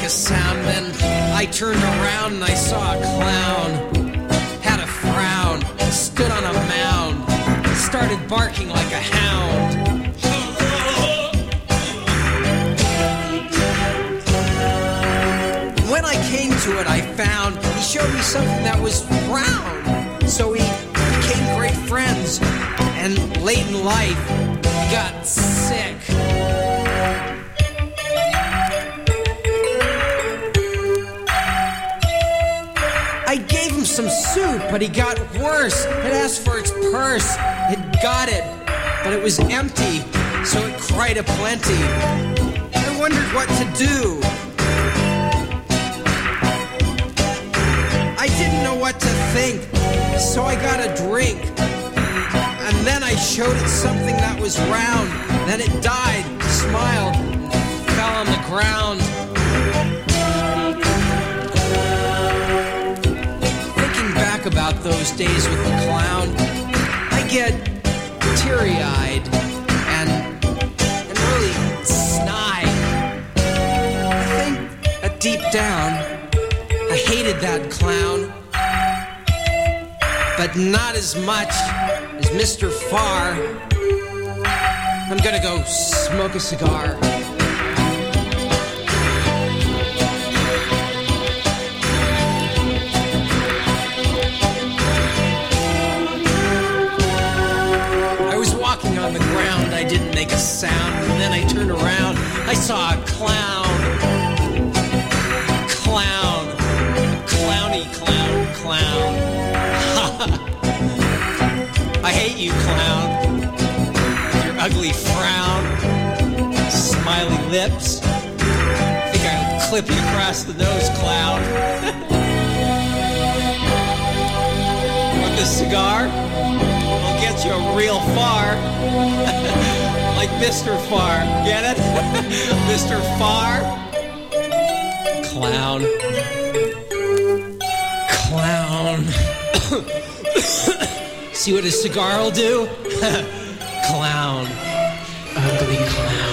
a sound. Then I turned around and I saw a clown. Had a frown, stood on a mound, started barking like a hound. When I came to it, I found he showed me something that was round. So we became great friends, and late in life, he got sick. I gave him some soup, but he got worse. It asked for its purse. It got it, but it was empty, so it cried aplenty. I wondered what to do. I didn't know what to think, so I got a drink. And then I showed it something that was round. Then it died, smiled, and fell on the ground. Thinking back about those days with the clown, I get teary-eyed and really snide. I think that deep down, I hated that clown, but not as much as Mr. Farr. I'm gonna go smoke a cigar. I was walking on the ground, I didn't make a sound, and then I turned around, I saw a clown. Clown. I hate you, clown. With your ugly frown, smiley lips. I think I'll clip you across the nose, clown. Want this cigar? I'll get you real far. Like Mr. Farr. Get it? Mr. Farr? Clown. Clown. See what a cigar will do? Clown. Ugly clown.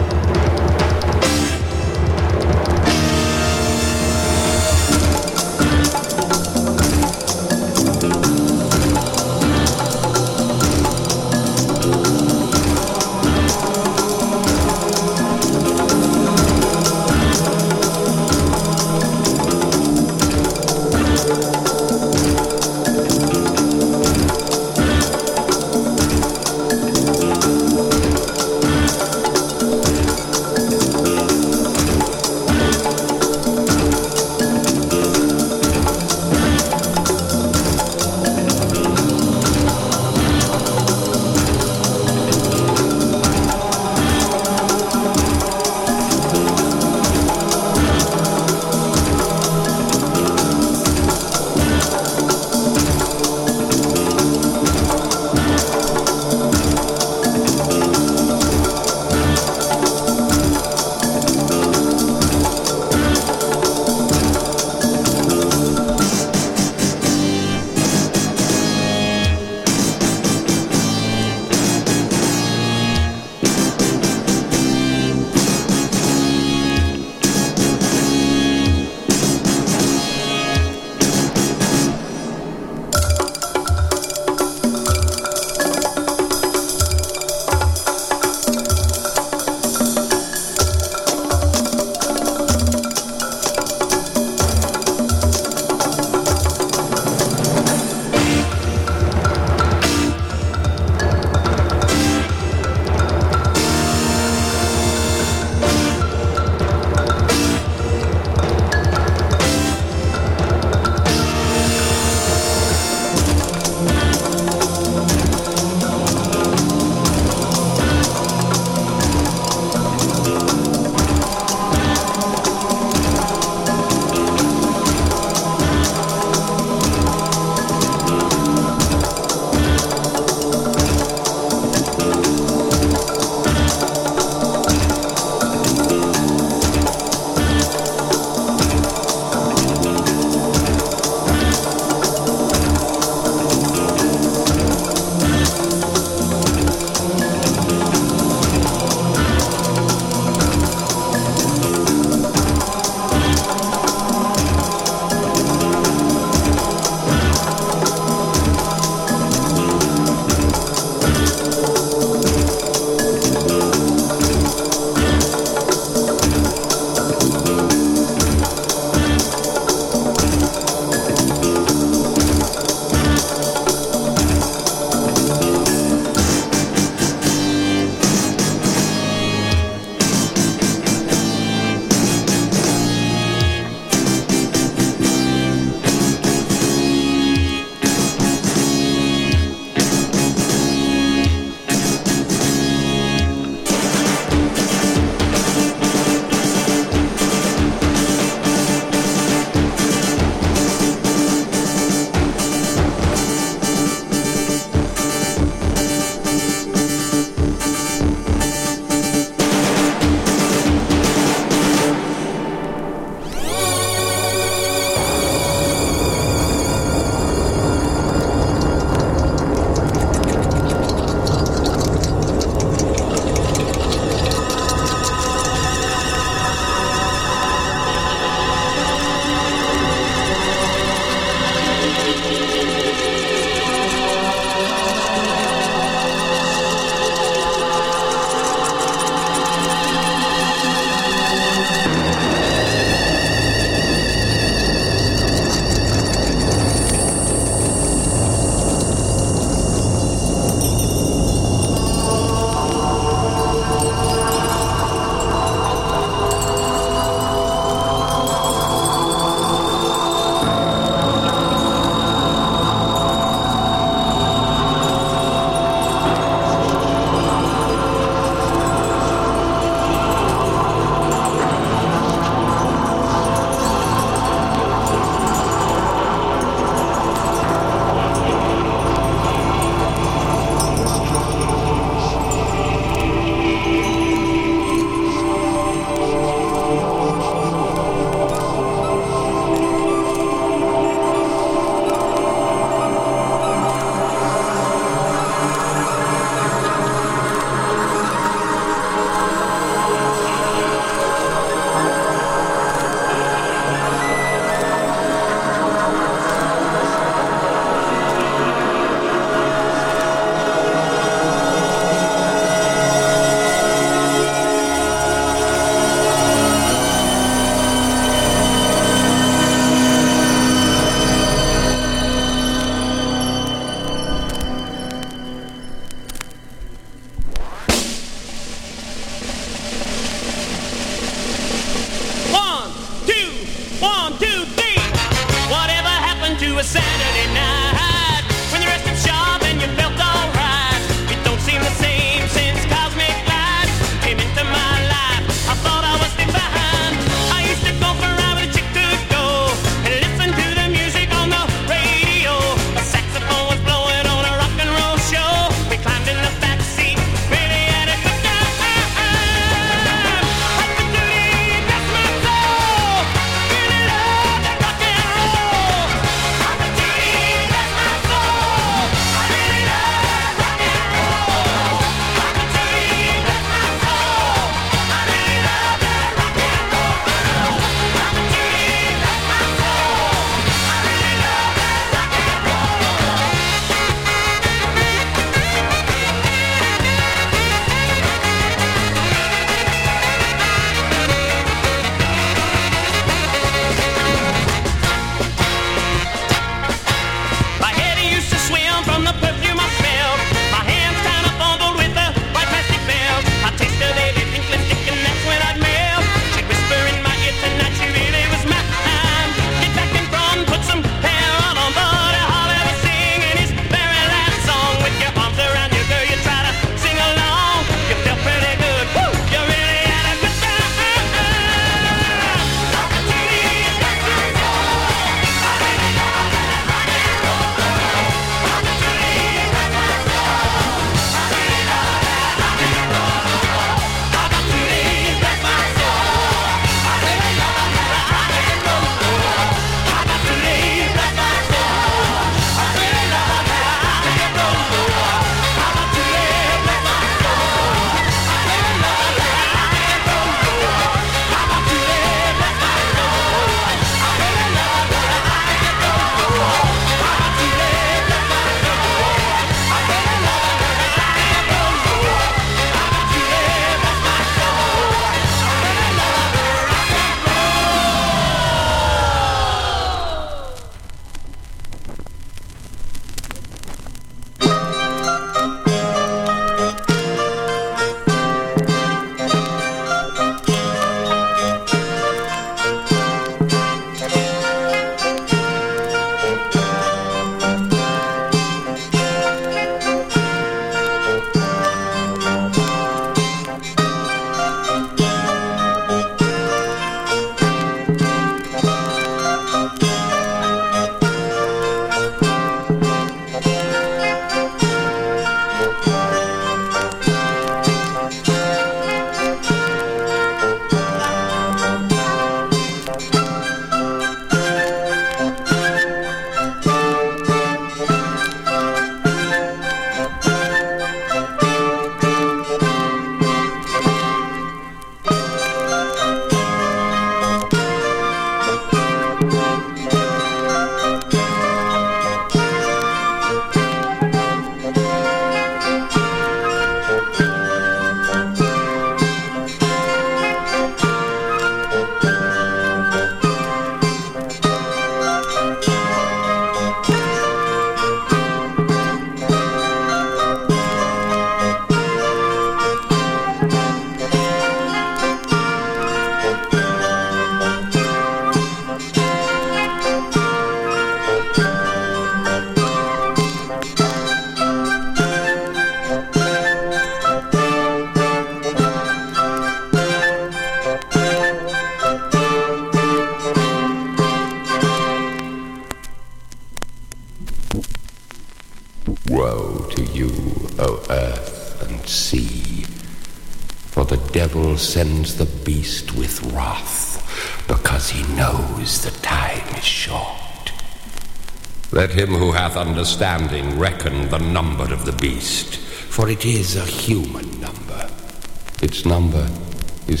Woe to you, O earth and sea, for the devil sends the beast with wrath, because he knows the time is short. Let him who hath understanding reckon the number of the beast, for it is a human number. Its number is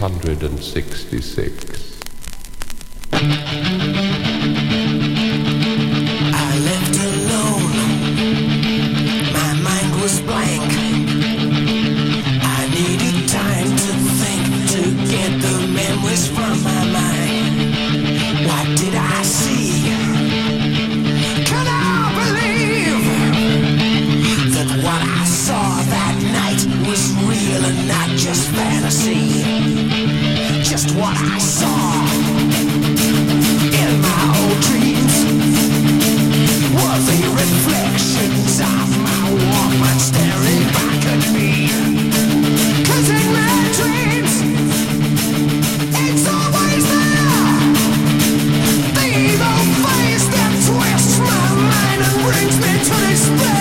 666. I left alone. My mind was blank. I needed time to think, to get the memories from my mind. What did I see? Can I believe that what I saw that night was real and not just fantasy? Just what I saw in my old dreams were the reflections of my Walkman staring back at me. 'Cause in my dreams, it's always there, the evil face that twists my mind and brings me to despair.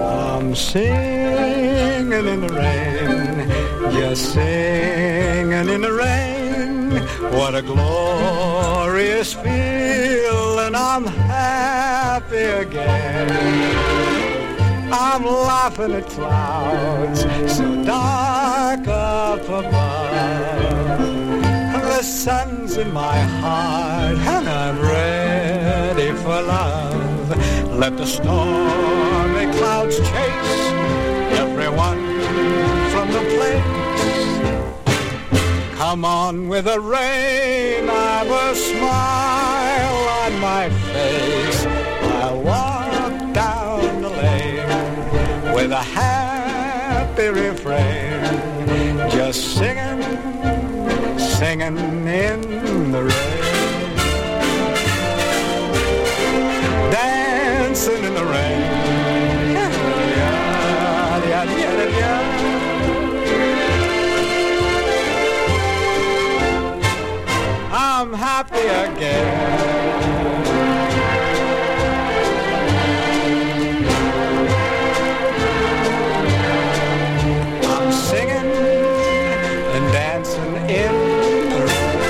Singing in the rain, just singing in in the rain. What a glorious feeling. I'm happy again. I'm laughing at clouds so dark up above. The sun's in my heart and I'm ready for love. Let the stormy clouds chase everyone from the place. Come on with the rain, I've a smile on my face. I'll walk down the lane with a happy refrain, just singing, singing in the rain, dancing in the rain. I'm happy again. I'm singing and dancing in the rain.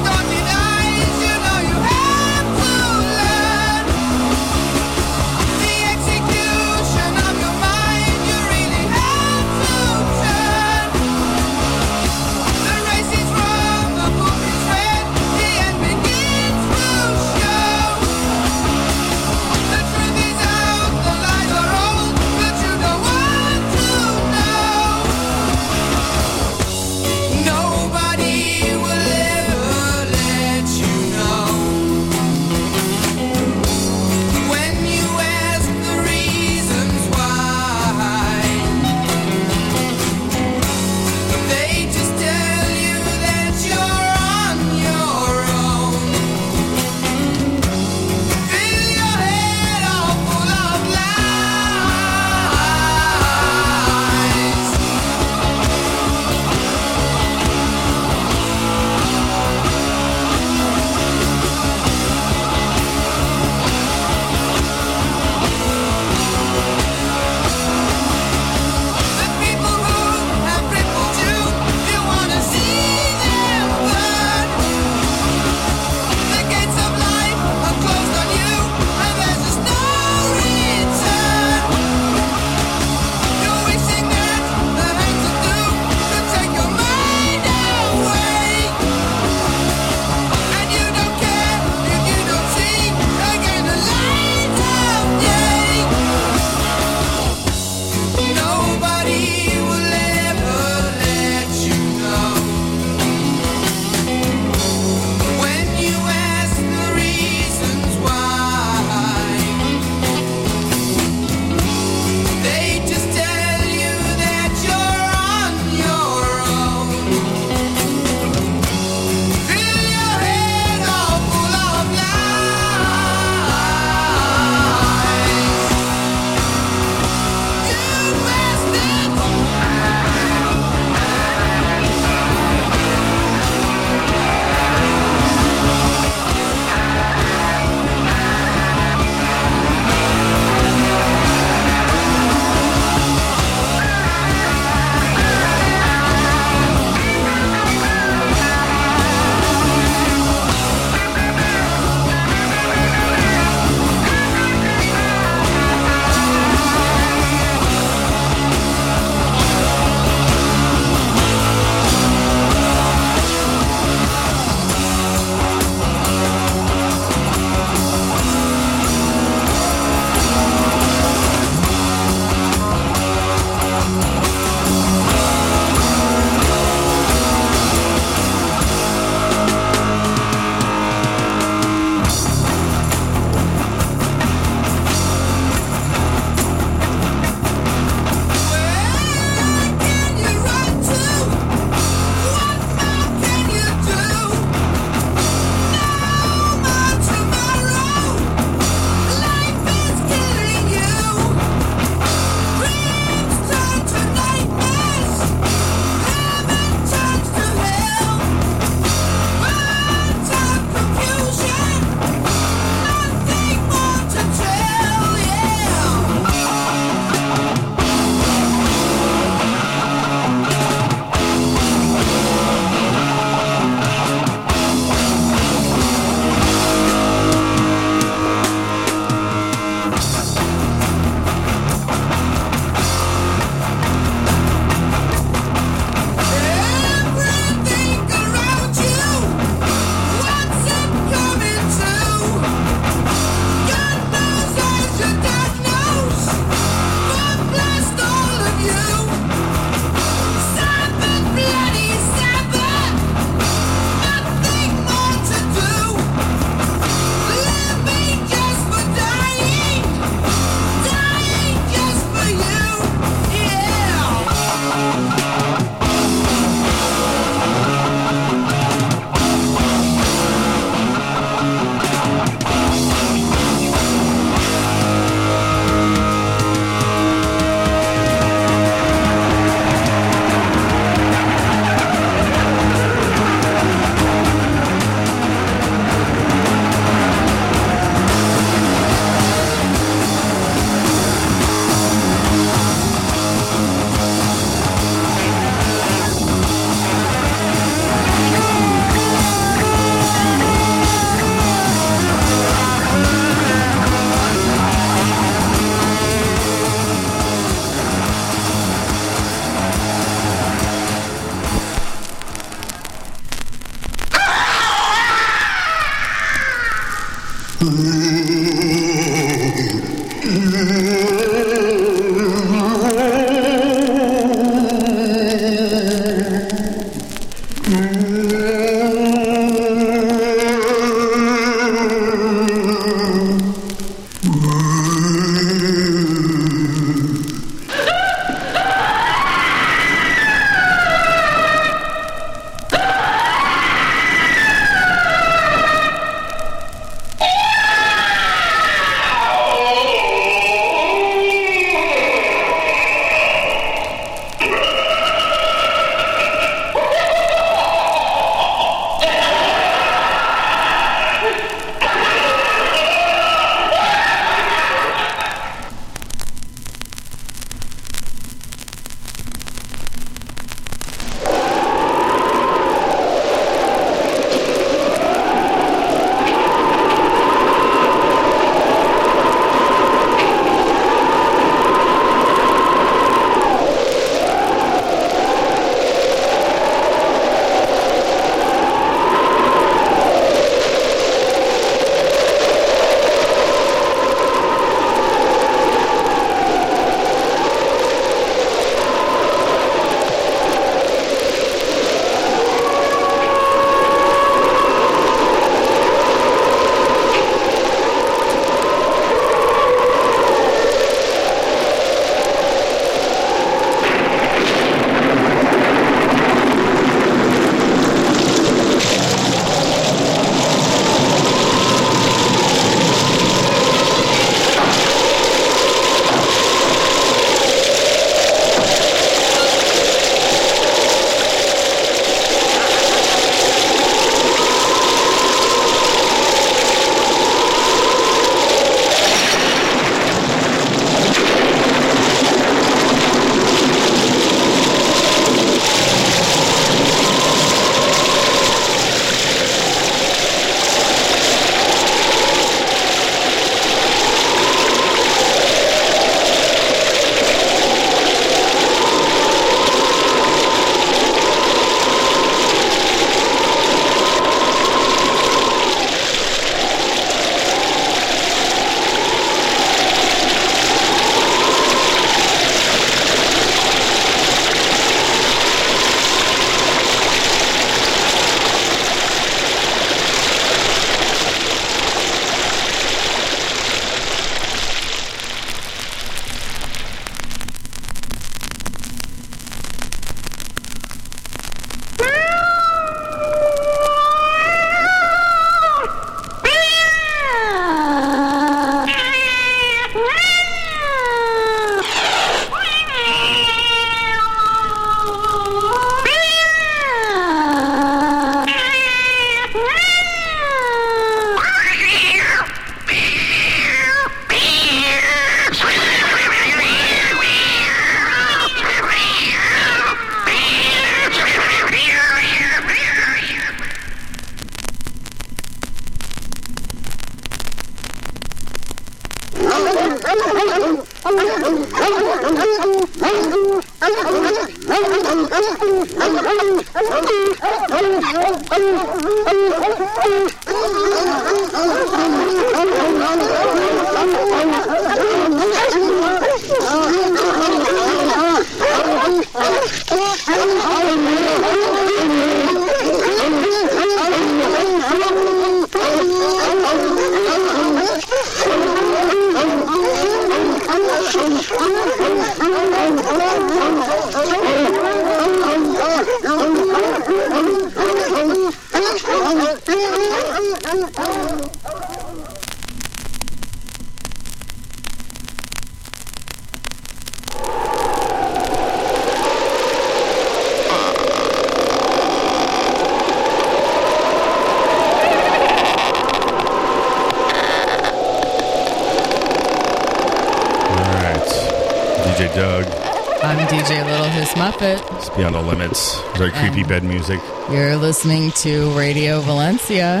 DJ Doug. I'm DJ Little His Muppet. It's Beyond All Limits. Very creepy bed music. You're listening to Radio Valencia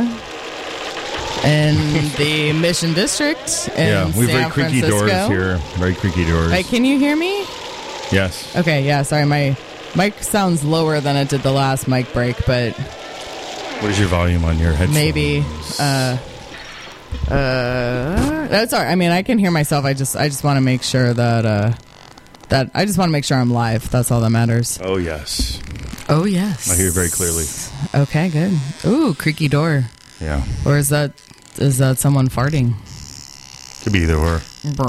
in the Mission District in we have very San creaky Francisco. doors here. Very creaky doors. Hey, can you hear me? Yes. Okay, yeah, sorry. My mic sounds lower than it did the last mic break, but What is your volume on your headphones? maybe That's all right. I mean, I can hear myself. I just want to make sure that I just want to make sure I'm live. That's all that matters. Oh, yes. Oh, yes. I hear very clearly. Okay, good. Ooh, creaky door. Yeah. Or is that someone farting? Could be either or.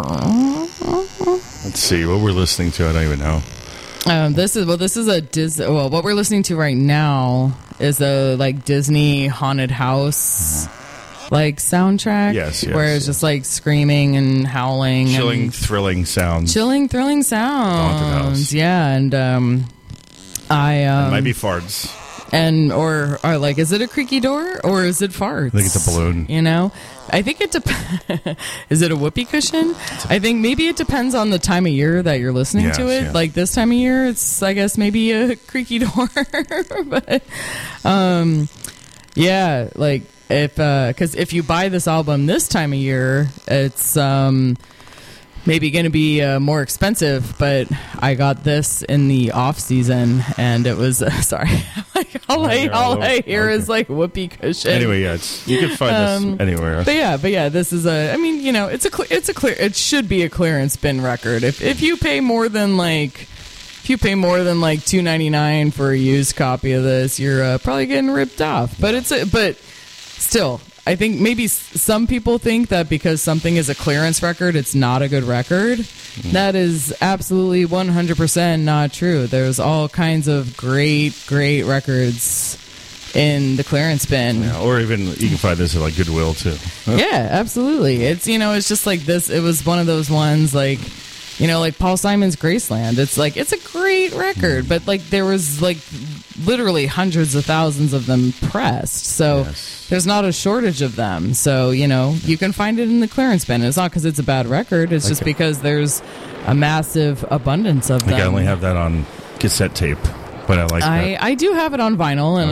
Let's see. What we're listening to, I don't even know. This is a Disney. Well, what we're listening to right now is a like Disney haunted house like soundtrack. Yes, where it's just like screaming and howling, Chilling, and thrilling sounds. thrilling Haunted house. sounds. Yeah, and It might be farts. and or like, is it a creaky door or is it farts? I think it's a balloon. You know, I think it depends. Is it a whoopee cushion? I think maybe it depends on the time of year that you're listening to it. Yes. Like this time of year, it's, I guess, maybe a creaky door. But yeah, like because if you buy this album this time of year, it's maybe going to be more expensive, but I got this in the off season, and it was sorry. all I hear is like whoopee cushion. Anyway, yeah, you can find this anywhere. But yeah, this is a. I mean, you know, it's a clear. It should be a clearance bin record. If you pay more than like. If you pay more than like $2.99 for a used copy of this, you're probably getting ripped off. But but still, I think maybe some people think that because something is a clearance record, it's not a good record. That is absolutely 100% not true. There's all kinds of great records in the clearance bin. Yeah, or even you can find this at like Goodwill too. Yeah, absolutely. It's, you know, it's just like this. It was one of those ones like, you know, like Paul Simon's Graceland. It's like, it's a great record, but like there was like literally hundreds of thousands of them pressed. So there's not a shortage of them. So, you know, you can find it in the clearance bin. It's not because it's a bad record. It's just because there's a massive abundance of them. I only have that on cassette tape, but I like that. I do have it on vinyl, and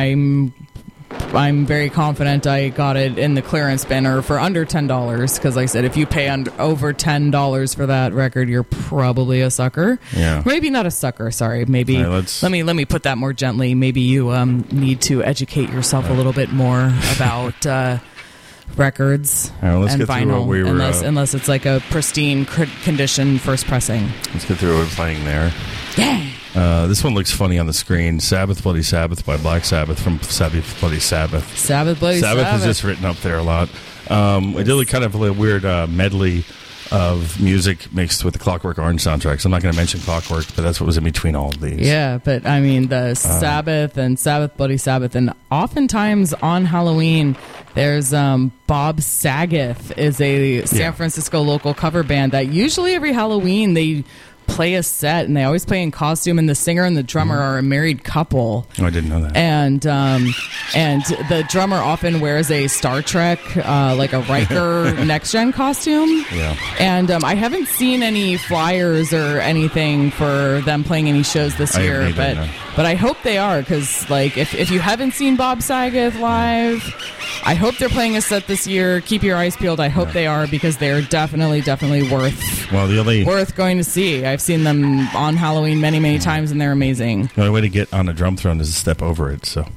I'm very confident I got it in the clearance bin or for under $10, because like I said, if you pay over $10 for that record, you're probably a sucker. Yeah. Maybe not a sucker, sorry. Maybe let me put that more gently. Maybe you need to educate yourself a little bit more about records let's and get through vinyl, what we were, unless it's like a pristine condition first pressing. Let's get through what we're playing there. Yeah. This one looks funny on the screen. Sabbath Bloody Sabbath by Black Sabbath from Sabbath Bloody Sabbath. Sabbath Bloody Sabbath. Sabbath is just written up there a lot. I did kind of a weird medley of music mixed with the Clockwork Orange soundtracks. I'm not going to mention Clockwork, but that's what was in between all of these. Yeah, but I mean, the Sabbath and Sabbath Bloody Sabbath, and oftentimes on Halloween, there's Bob Saget is a San Francisco local cover band that usually every Halloween they play a set, and they always play in costume, and the singer and the drummer are a married couple. Oh, I didn't know that. And the drummer often wears a Star Trek like a Riker Next Gen costume. Yeah. And I haven't seen any flyers or anything for them playing any shows this year, but I hope they are, because like if you haven't seen Bob Saget live, I hope they're playing a set this year. Keep your eyes peeled. I hope they are, because they're definitely worth going to see. I've seen them on Halloween many times, and they're amazing. The only way to get on a drum throne is to step over it. So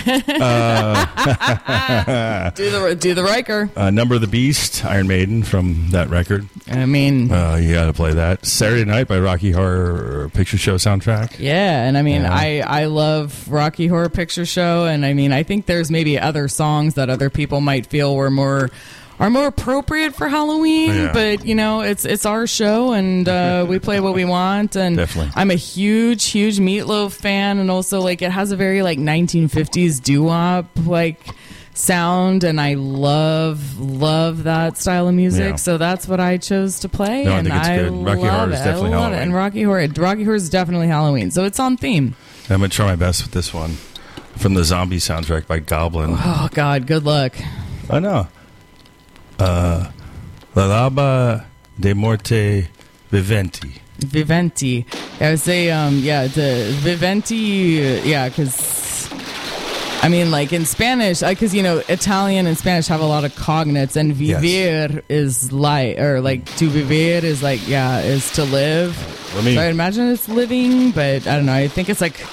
do the Riker. Number of the Beast, Iron Maiden from that record. I mean, you got to play that. Saturday Night by Rocky Horror Picture Show soundtrack. Yeah, and I mean, I love Rocky Horror Picture Show, and I mean, I think there's maybe other songs that other people might feel are more appropriate for Halloween, but you know, it's our show, and we play what we want. And definitely, I'm a huge Meatloaf fan, and also like it has a very like 1950s doo-wop like sound, and I love that style of music. Yeah. So that's what I chose to play. No, I think it's good. Rocky Horror is definitely Halloween. And Rocky Horror is definitely Halloween. So it's on theme. I'm gonna try my best with this one from the Zombie soundtrack by Goblin. Oh God, good luck. I know. La Laba de Morte Viventi. Viventi. I would say, the Viventi, because, I mean, like in Spanish, because, you know, Italian and Spanish have a lot of cognates, and vivir is like, or like to vivir is like, is to live. So I imagine it's living, but I don't know. I think it's like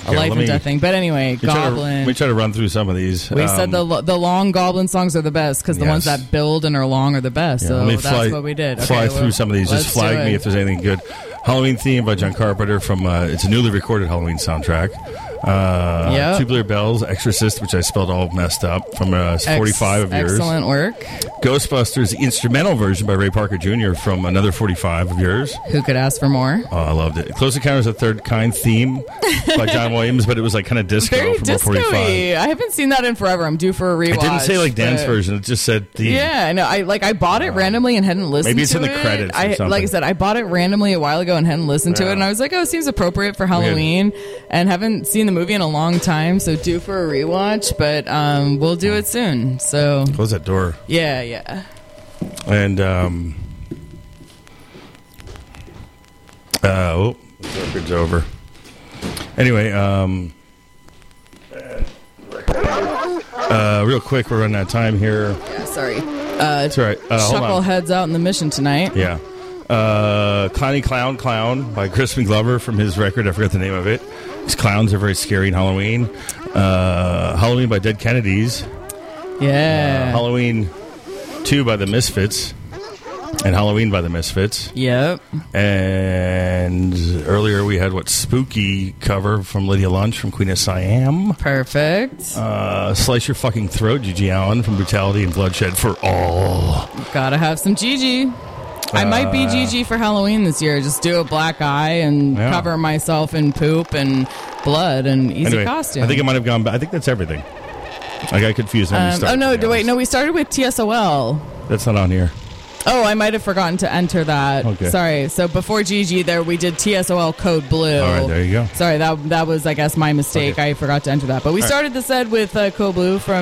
a life and death thing. But anyway, Goblin. We try to run through some of these. We said the long Goblin songs are the best because the ones that build and are long are the best. Yeah, so that's what we did. Fly through some of these. Just flag me if there's anything good. Halloween Theme by John Carpenter from it's a newly recorded Halloween soundtrack. Tubular Bells, Exorcist, which I spelled all messed up, from 45 of yours. Excellent work. Ghostbusters, the instrumental version by Ray Parker Jr. from another 45 of yours. Who could ask for more? Oh, I loved it. Close Encounters of the Third Kind theme by John Williams, but it was like kind of disco Very from disco-y. 45. I haven't seen that in forever. I'm due for a rewatch. It didn't say like dance version. It just said theme. Yeah, I know. I bought it randomly and hadn't listened to it. Maybe it's in the credits or something. Like I said, I bought it randomly a while ago and hadn't listened to it, and I was like, oh, it seems appropriate for Halloween, and haven't seen the movie in a long time, so due for a rewatch, but we'll do it soon. So close that door. Yeah. And the record's over. Anyway, real quick, we're running out of time here. Yeah, sorry. That's all right. Chucklehead's out in the mission tonight. Yeah. Clowny Clown by Crispin Glover from his record. I forgot the name of it. These clowns are very scary in Halloween. Halloween by Dead Kennedys. Yeah. Halloween 2 by the Misfits. And Halloween by the Misfits. Yep. And earlier we had Spooky cover from Lydia Lunch from Queen of Siam. Perfect. Slice Your Fucking Throat, Gigi Allen from Brutality and Bloodshed for All. Gotta have some Gigi. I might be Gigi for Halloween this year. Just do a black eye and cover myself in poop and blood and easy costume. I think it might have gone back. I think that's everything. I got confused when we started. We started with TSOL. That's not on here. Oh, I might have forgotten to enter that. Okay. Sorry. So before Gigi there, we did TSOL Code Blue. All right, there you go. Sorry, that was, I guess, my mistake. Okay. I forgot to enter that. But we started the set with Code Blue from